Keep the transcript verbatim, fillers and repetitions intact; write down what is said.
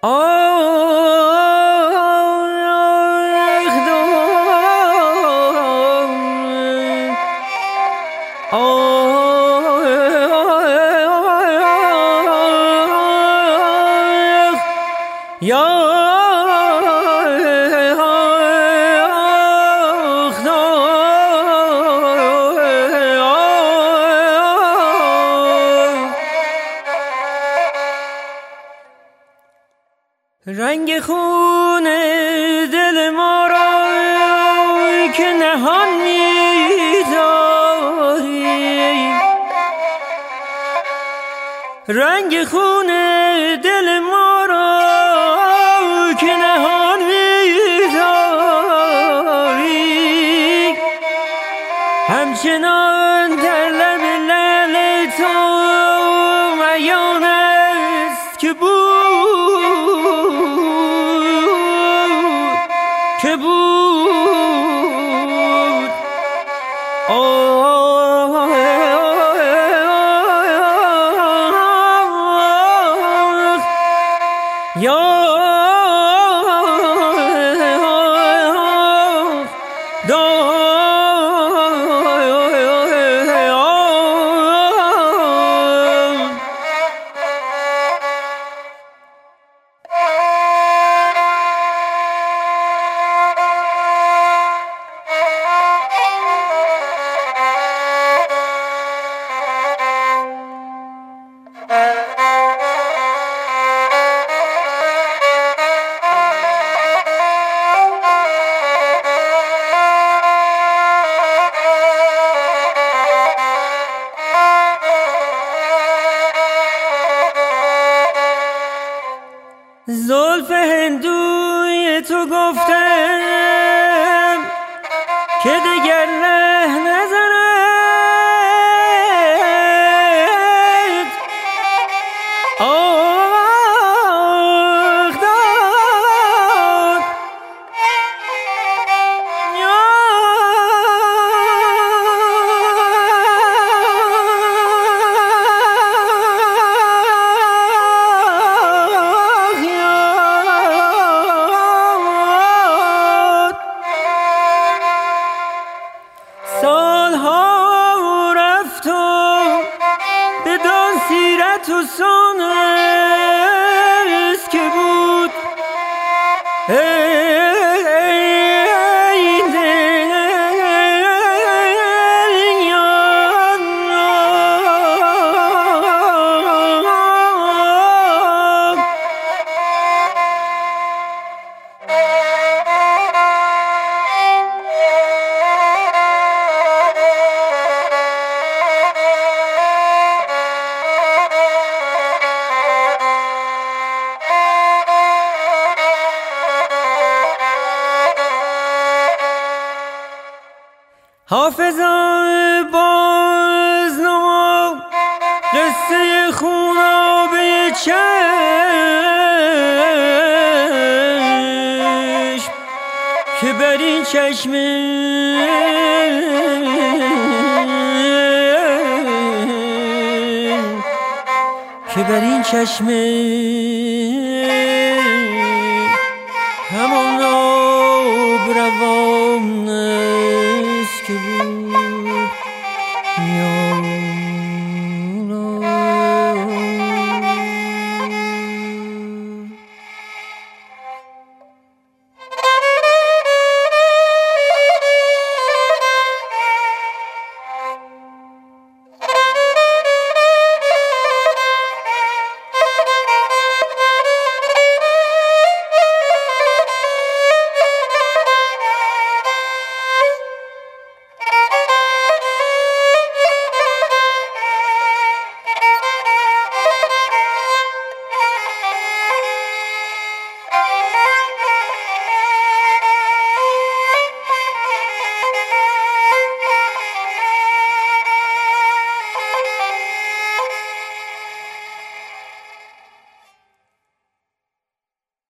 رنگ خون دل ما را که نهان می‌داری، رنگ خون دل ما را که نهان می‌داری، همچنان در لب لعل تو عیان است که بود که بود آه یا زلف هندوی تو گفتم که دیگر ره نزند، آخ داد سالها رفت و بدان سیرت و سانست که بود ای دل حافظا باز نما قصه خونابه چشم که بر این چشم که بر این چشم همان آب روان